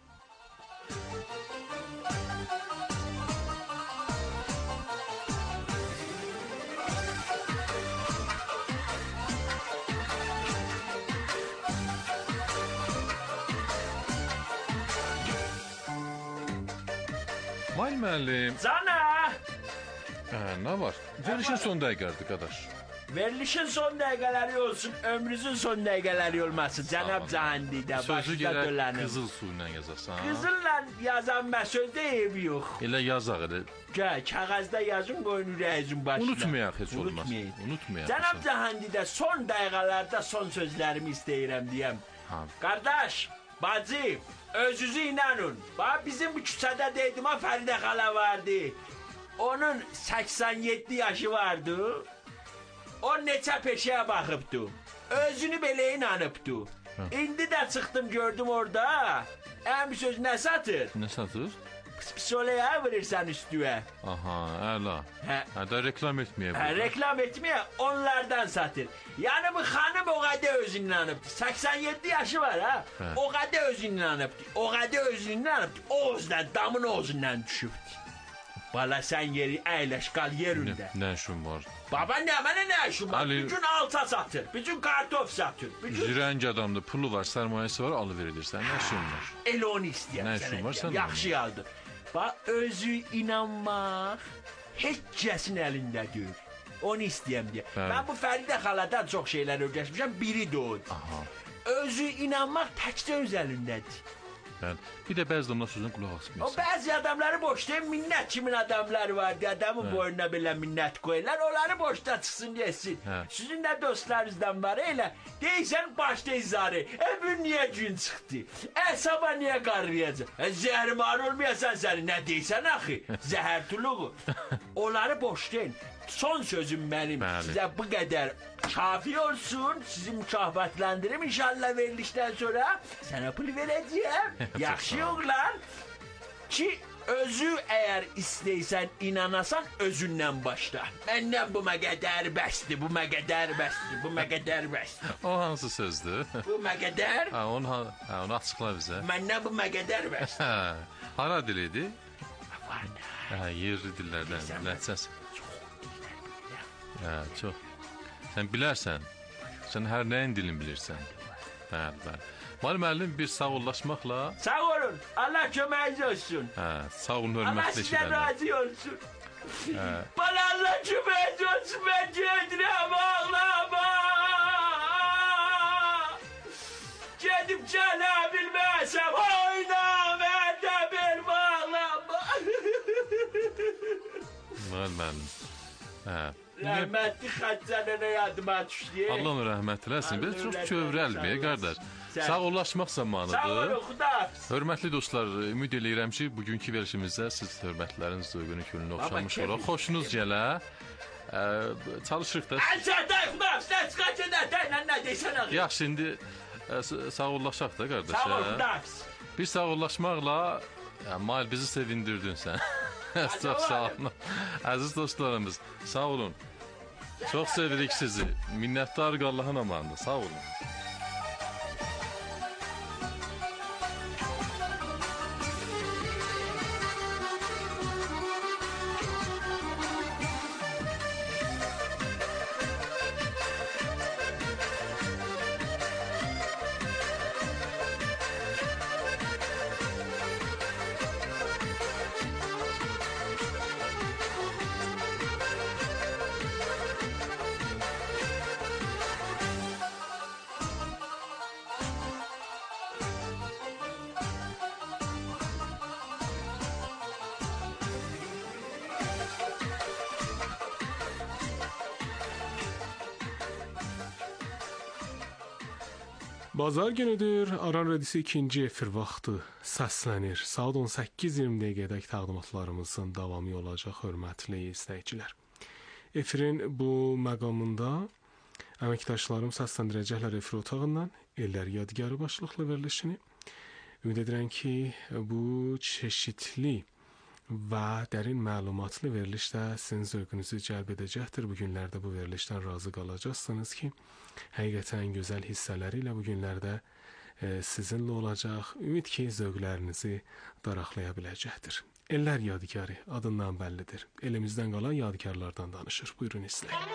Vay müəllim. Cana! Hə, nə var? Verilişin son dəqiqələrdir, qardaş. Verilişin son dəqiqələri olsun, ömrünüzün son dəqiqələri olmasın. Cənab Cahandidə, Sözü başında gərək dönənim. qızıl su ilə yazasan. Qızılla yazan mən sözdə eybi yox. Elə yazaq, elə. Gəl, kağızda yazın, qoyun ürəyizin başına. Unutmayaq heç olmaz. Unutmayın. Unutmayaq. Cənab Cahandidə son dəqiqələrdə son sözlərimi istəyirəm deyəm. Ha. Qardaş, bacı, özünüzü inanın. Bax, bizim bu küçədə deydim, ha, Fəridə xala vardı. Onun səksən yeddi yaşı vardı. O neçə peşəyə baxıbdı. Özünü belə inanıbdı. İndi də çıxdım gördüm orada. Ən bir söz nə satır? Nə satır? Pis-pisolaya verirsən üstüyə. Aha, əla. Hə. Hə, də reklam etməyə Hə, reklam etməyə onlardan satır. Yəni bu xanım o qədər özünü inanıbdı. səksən yeddi yaşı var ha. Hə. O qədər özünü inanıbdı. O qədər özünü inanıbdı. O özündən, damın özündən düşübdü. Bala sən yeri əyləş qal yerində. Nə, nə işin var? Baba nə mənə nə işin var? Ali... Bütün alça satır, bütün kartof satır. Bütün... Zirəng adamdır, pulu var, sərmayəsi var, alıverir edirsən. Nə işin var? Elə onu istəyəm. Nə işin var sən? Yaxşı yaldır. Bax, özü inanmaq heç kəsin əlindədir. Onu istəyəm deyə. Bəli. Mən bu Fəridə xaladan çox şeylər öyrəşmişəm, biri də odur. Aha. Özü inanmaq təkcə öz əlindədir. Bəli. Bir də bəzi adamlar sözünə qulaq O asmıyorsan. bəzi adamları boşlayın, minnət kimin adamları vardı, adamın Hə. boynuna belə minnət qoyurlar, onları boşda çıxsın yesin. Hə. Sizin də dostlarınızdan var elə, deysən başda izarı, e bu niyə gün çıxdı, e sabah niyə qarıyacaq, e zəhrimar olmayasan səni, nə deysən axı, zəhər tuluğu. Onları boşlayın. Son sözüm mənim Bəli. sizə bu qədər kafi olsun, sizi mükafatlandırım inşallah verilişdən sonra, sənə pul verəcəyəm. Yaxşı sağ ol. oğlan ki özü əgər istəysən inanasan özündən başla. Məndən bu məqədər bəsdir, bu məqədər bəsdir, bu məqədər bəsdir. O hansı sözdür? Bu məqədər Ha, onu, ha, ha, onu açıqla bizə. məndən bu məqədər bəsdir. Hə, hara dilidir? Var nə? Hə, yerli dillərdən, ləhcəsi. Hə, çox. Sən bilərsən, sən hər nəyin dilini bilirsən. Bəli, bəli. Mali müəllim bir sağollaşmaqla... Sağ olun, Allah köməyiniz olsun. Hə, sağ olun, Allah hörmətli sizdən eşidənlər. razı olsun. Hə. Bana Allah köməyiniz olsun, mən gedirəm ağlama. Gedib gələ bilməsəm, oyna, məndə bir bağlama. İsmail müəllim. Hə. Rəhmətli Xəccələnə yadıma düşdü. Allah onu rəhmət eləsin. Biz çox kövrəlməyə qardaş. Sağollaşmaq zamanıdır. Sağ olun, xudahafiz. Hörmətli dostlar, ümid eləyirəm ki, bugünkü verilişimizdə siz hörmətlərin zövqünü külünü oxşamış olaq. Xoşunuz gələ. Ə, çalışırıq da. Əlçətay, xudahafiz, nə çıxaq edək, dəylə nə deysən ağır. Yaxşı, indi ə, sağollaşaq da qardaş. Sağ olun, xudahafiz. Bir sağollaşmaqla ya, Mail bizi sevindirdin sən. Çox sağ olun. Əziz dostlarımız, sağ olun. Çox sevirik sizi. Minnətdarıq Allahın amanında. Sağ olun. Bazar günüdür. Aran Radiosu ikinci efir vaxtı səslənir. Saat on səkkiz iyirmi dəqiqədək təqdimatlarımızın davamı olacaq, hörmətli izləyicilər. Efirin bu məqamında əməkdaşlarım səsləndirəcəklər efir otağından Ellər Yadigarı başlıqlı verilişini. Ümid edirəm ki, bu çeşidli və dərin məlumatlı veriliş də sizin zövqünüzü cəlb edəcəkdir. Bu günlərdə bu verilişdən razı qalacaqsınız ki, həqiqətən gözəl hissələri ilə bu günlərdə e, sizinlə olacaq. Ümid ki, zövqlərinizi daraqlaya biləcəkdir. Ellər Yadigarı adından bəllidir. Elimizdən qalan yadigarlardan danışır. Buyurun izləyin.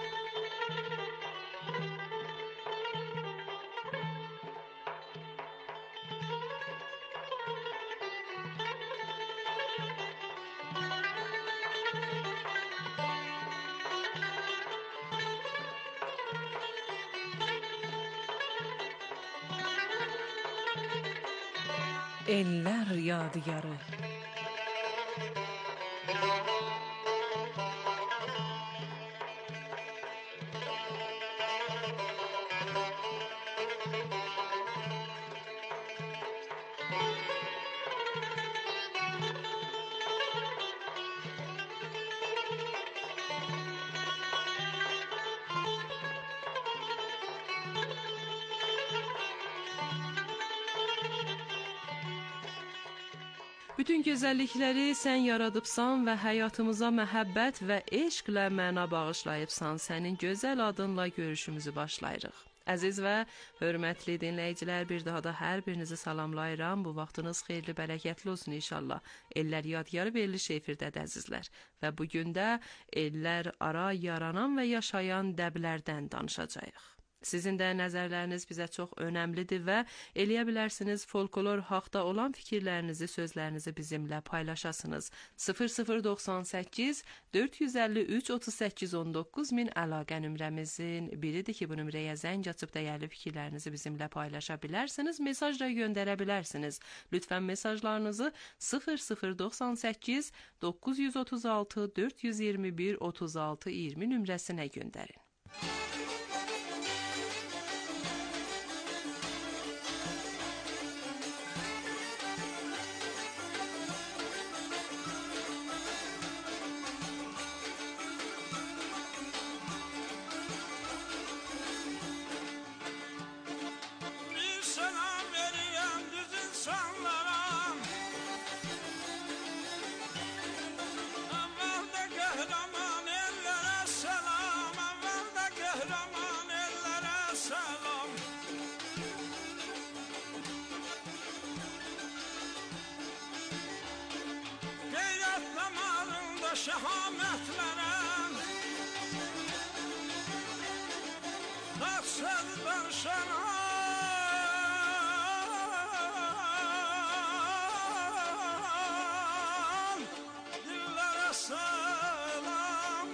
Ellər Yadigarı. Bütün gözəllikləri sən yaradıbsan və həyatımıza məhəbbət və eşqlə məna bağışlayıbsan. Sənin gözəl adınla görüşümüzü başlayırıq. Əziz və hörmətli dinləyicilər, bir daha da hər birinizi salamlayıram. Bu vaxtınız xeyirli, bərəkətli olsun inşallah. Ellər Yadigarı veriliş efirdədir əzizlər. Və bugün də ellər ara yaranan və yaşayan dəblərdən danışacağıq. Sizin də nəzərləriniz bizə çox önəmlidir və eləyə bilərsiniz folklor haqda olan fikirlərinizi, sözlərinizi bizimlə paylaşasınız. sıfır sıfır doxsan səkkiz dörd yüz əlli üç otuz səkkiz on doqquz min əlaqə nömrəmizin biridir ki, bu nömrəyə zəng açıb dəyərli fikirlərinizi bizimlə paylaşa bilərsiniz, mesaj da göndərə bilərsiniz. Lütfən mesajlarınızı sıfır sıfır doxsan səkkiz doqquz yüz otuz altı dörd yüz iyirmi bir otuz altı iyirmi nömrəsinə göndərin. Şehametlerem Taksızdan şenan Dillere selam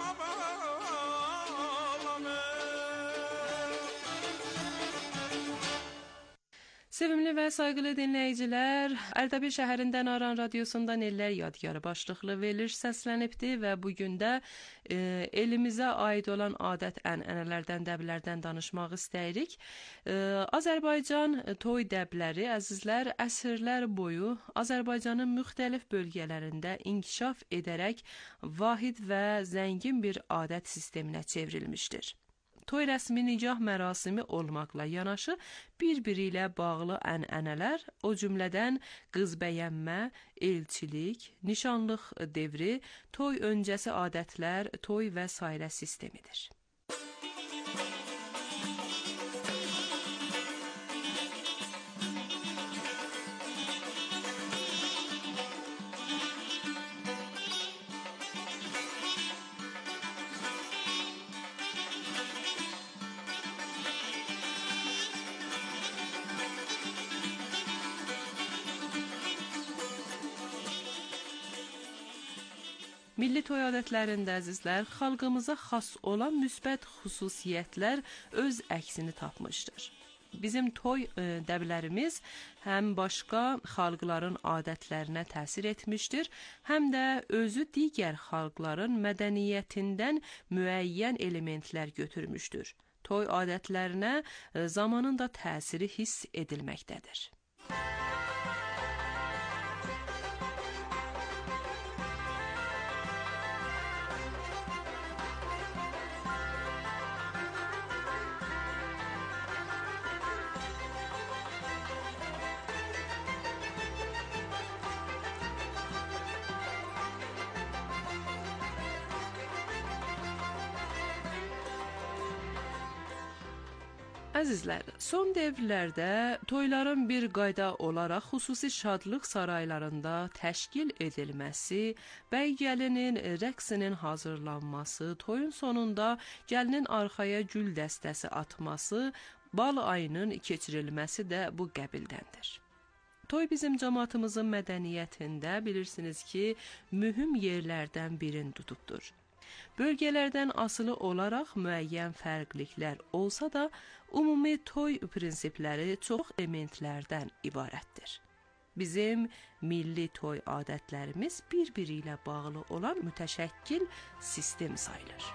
bağlamı. Sevimli və sayğılı dinləyicilər, Ərdəbil şəhərindən Aran radiosundan Ellər Yadigarı başlıqlı veriliş səslənibdi və bu gün də e, elimizə aid olan adət-ənənələrdən, dəblərdən danışmaq istəyirik. E, Azərbaycan toy dəbləri, əzizlər, əsrlər boyu Azərbaycanın müxtəlif bölgələrində inkişaf edərək vahid və zəngin bir adət sisteminə çevrilmişdir. Toy rəsmi nikah mərasimi olmaqla yanaşı bir-biri ilə bağlı ənənələr, o cümlədən qız bəyənmə, elçilik, nişanlıq devri, toy öncəsi adətlər, toy və sairə sistemidir. Milli toy adətlərində əzizlər, xalqımıza xas olan müsbət xüsusiyyətlər öz əksini tapmışdır. Bizim toy e, dəblərimiz həm başqa xalqların adətlərinə təsir etmişdir, həm də özü digər xalqların mədəniyyətindən müəyyən elementlər götürmüşdür. Toy adətlərinə e, zamanın da təsiri hiss edilməkdədir. Əzizlər, son dövrlərdə toyların bir qayda olaraq xüsusi şadlıq saraylarında təşkil edilməsi, bəy gəlinin rəqsinin hazırlanması, toyun sonunda gəlinin arxaya gül dəstəsi atması, bal ayının keçirilməsi də bu qəbildəndir. Toy bizim cəmaatımızın mədəniyyətində bilirsiniz ki, mühüm yerlərdən birini tutubdur. Bölgələrdən asılı olaraq müəyyən fərqliliklər olsa da, ümumi toy prinsipləri çox elementlərdən ibarətdir. Bizim milli toy adətlərimiz bir-biri ilə bağlı olan mütəşəkkil sistem sayılır.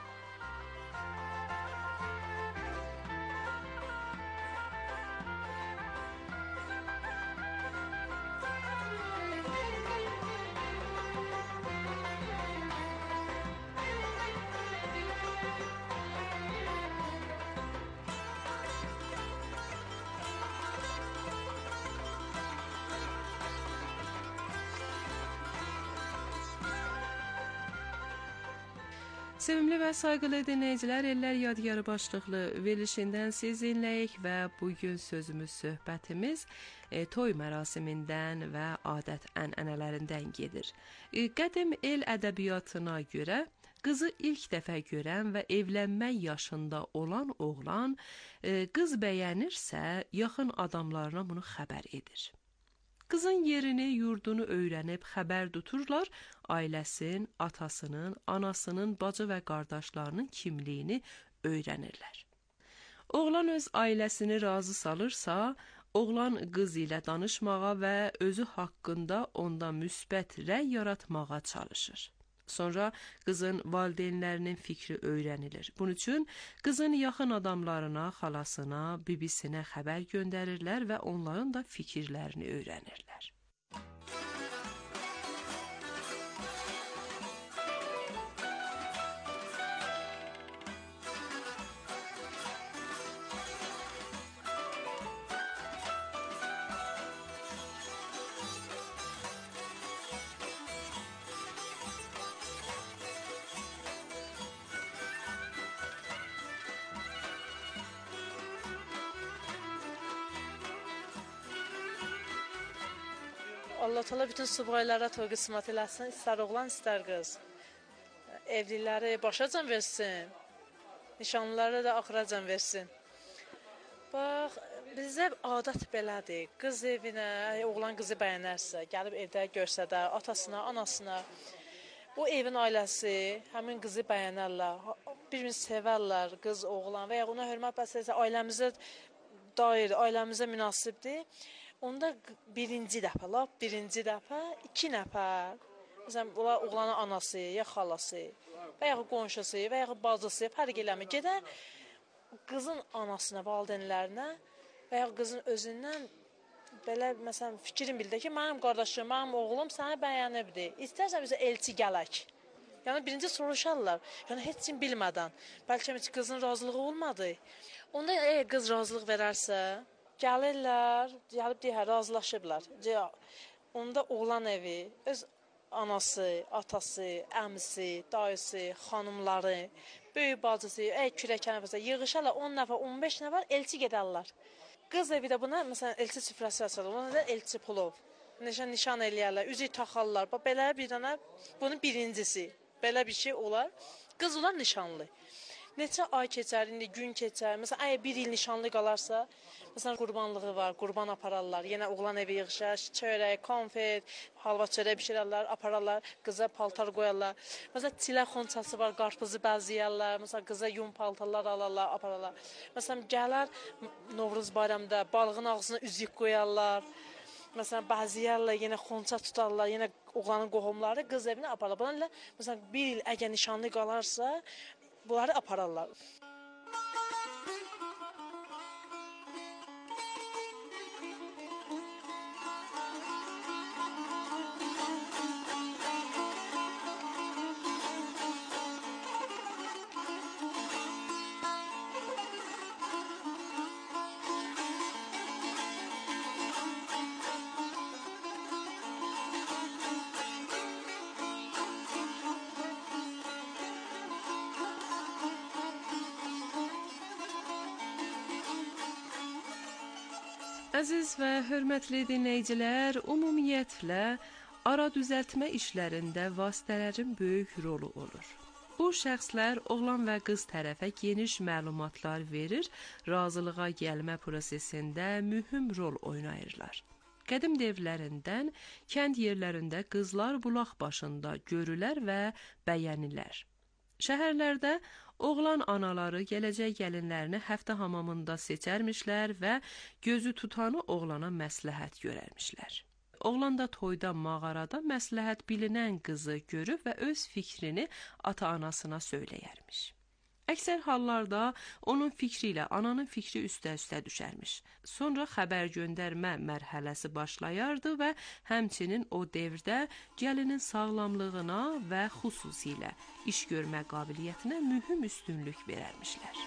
Sevimli və sayğılı dinləyicilər, Ellər Yadigarı başlıqlı verilişindən sizinləyik və bugün sözümüz, söhbətimiz e, toy mərasimindən və adət-ənənələrindən gedir. E, qədim el ədəbiyyatına görə qızı ilk dəfə görən və evlənmək yaşında olan oğlan e, qız bəyənirsə, yaxın adamlarına bunu xəbər edir. Qızın yerini, yurdunu öyrənib xəbər tuturlar, ailəsin, atasının, anasının, bacı və qardaşlarının kimliyini öyrənirlər. Oğlan öz ailəsini razı salırsa, oğlan qız ilə danışmağa və özü haqqında onda müsbət rəy yaratmağa çalışır. Sonra qızın valideynlərinin fikri öyrənilir. Bunun üçün qızın yaxın adamlarına, xalasına, bibisinə xəbər göndərirlər və onların da fikirlərini öyrənirlər. Allah Teala bütün subaylara toy qismət eləsin, istər oğlan, istər qız. Evliləri başacan versin, nişanlıları da axıracan versin. Bax, bizdə adət belədir. Qız evinə, oğlan qızı bəyənərsə, gəlib evdə görsədər, atasına, anasına, o evin ailəsi həmin qızı bəyənərlər, bir-birini sevərlər, qız, oğlan və ya ona hörmət bəsləyirsə, ailəmizə dair, ailəmizə münasibdir. Onda birinci dəfə, lap birinci dəfə iki nəfər, məsələn, bunlar oğlanın anası, ya xalası, və ya qonşusu, və ya bacısı, fərq eləmir. Gedər qızın anasına, valideynlərinə və ya qızın özündən belə, məsələn, fikrin bildir ki, mənim qardaşım, mənim oğlum səni bəyənibdir. İstərsən bizə elçi gələk. Yəni, birinci soruşarlar, yəni heç kim bilmədən. Bəlkə heç qızın razılığı olmadı. Onda əgər qız razılıq verərsə, gəlirlər, gəlib deyər, razılaşıblar. Onda oğlan evi, öz anası, atası, əmisi, dayısı, xanımları, böyük bacısı, əy kürəkən nəfəsə yığışarlar, on nəfər, on beş nəfər elçi gedərlər. Qız evi də buna, məsələn, elçi süfrəsi açarlar, ona da elçi pulov. Nişan, nişan eləyərlər, üzük taxarlar. Belə bir dənə, bunun birincisi, belə bir şey olar. Qız olar nişanlı. Neçə ay keçər, indi gün keçər. Məsələn, əgər bir il nişanlı qalarsa, məsələn, qurbanlığı var, qurban apararlar. Yenə oğlan evi yığışar, çörək, konfet, halva çörək bişirərlər, apararlar, qıza paltar qoyarlar. Məsələn, çilə xonçası var, qarpızı bəzəyərlər. Məsələn, qıza yun paltarlar alarlar, apararlar. Məsələn, gələr Novruz bayramında balığın ağzına üzük qoyarlar. Məsələn, bəzəyərlər, yenə xonça tutarlar, yenə oğlanın qohumları qız evinə apararlar. Bunlarla, məsələn, bir il əgər nişanlı qalarsa, bunları apararlar. Əziz və hörmətli dinləyicilər, ümumiyyətlə ara düzəltmə işlərində vasitələrin böyük rolu olur. Bu şəxslər oğlan və qız tərəfə geniş məlumatlar verir, razılığa gəlmə prosesində mühüm rol oynayırlar. Qədim dövrlərindən kənd yerlərində qızlar bulaq başında görülər və bəyənilər. Şəhərlərdə oğlan anaları gələcək gəlinlərini həftə hamamında seçərmişlər və gözü tutanı oğlana məsləhət görərmişlər. Oğlan da toyda mağarada məsləhət bilinən qızı görüb və öz fikrini ata-anasına söyləyərmiş. Əksər hallarda onun fikri ilə ananın fikri üstə-üstə düşərmiş. Sonra xəbər göndərmə mərhələsi başlayardı və həmçinin o dövrdə gəlinin sağlamlığına və xüsusilə iş görmə qabiliyyətinə mühüm üstünlük verərmişlər.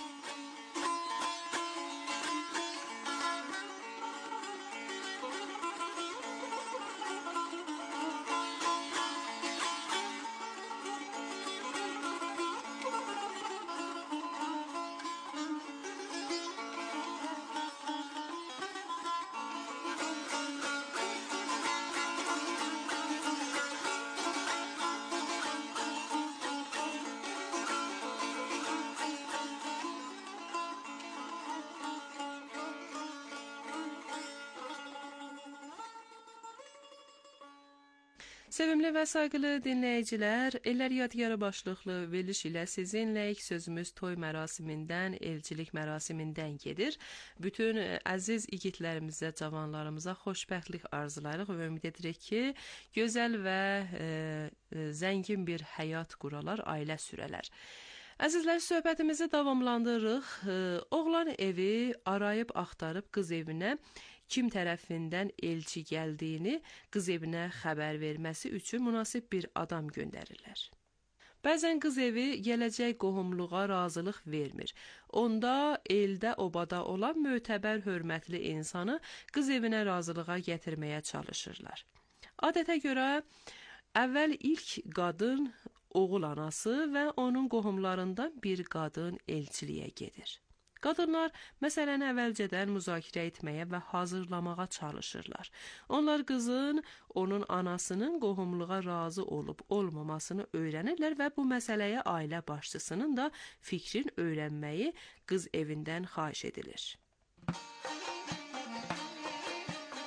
Sevimli və sayğılı dinləyicilər, Ellər Yadigarı başlıqlı veriliş ilə sizinləyik. Sözümüz toy mərasimindən, elçilik mərasimindən gedir. Bütün əziz igidlərimizə, cavanlarımıza xoşbəxtlik arzulayırıq və ümid edirik ki, gözəl və e, zəngin bir həyat quralar, ailə sürələr. Əzizlər, söhbətimizi davamlandırırıq. E, oğlan evi arayıb axtarıb qız evinə kim tərəfindən elçi gəldiyini qız evinə xəbər verməsi üçün münasib bir adam göndərirlər. Bəzən qız evi gələcək qohumluğa razılıq vermir. Onda eldə obada olan mötəbər hörmətli insanı qız evinə razılığa gətirməyə çalışırlar. Adətə görə əvvəl ilk qadın oğul anası və onun qohumlarından bir qadın elçiliyə gedir. Qadınlar məsələni əvvəlcədən müzakirə etməyə və hazırlamağa çalışırlar. Onlar qızın, onun anasının qohumluğa razı olub olmamasını öyrənirlər və bu məsələyə ailə başçısının da fikrin öyrənməyi qız evindən xahiş edilir.